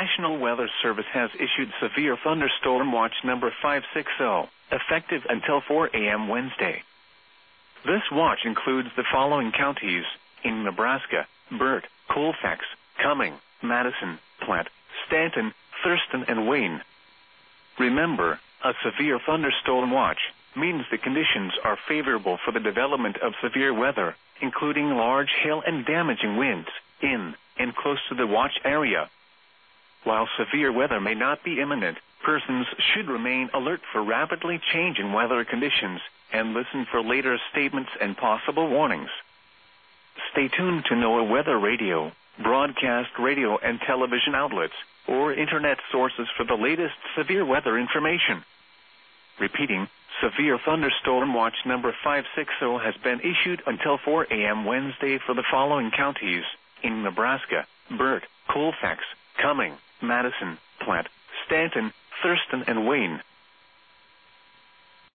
National Weather Service has issued Severe Thunderstorm Watch number 560, effective until 4 a.m. Wednesday. This watch includes the following counties in Nebraska: Burt, Colfax, Cumming, Madison, Platte, Stanton, Thurston, and Wayne. Remember, a severe thunderstorm watch means the conditions are favorable for the development of severe weather, including large hail and damaging winds in and close to the watch area. While severe weather may not be imminent, persons should remain alert for rapidly changing weather conditions and listen for later statements and possible warnings. Stay tuned to NOAA Weather Radio, broadcast radio and television outlets, or internet sources for the latest severe weather information. Repeating, Severe Thunderstorm Watch number 560 has been issued until 4 a.m. Wednesday for the following counties in Nebraska: Burt, Colfax, Cumming, Madison, Platte, Stanton, Thurston, and Wayne.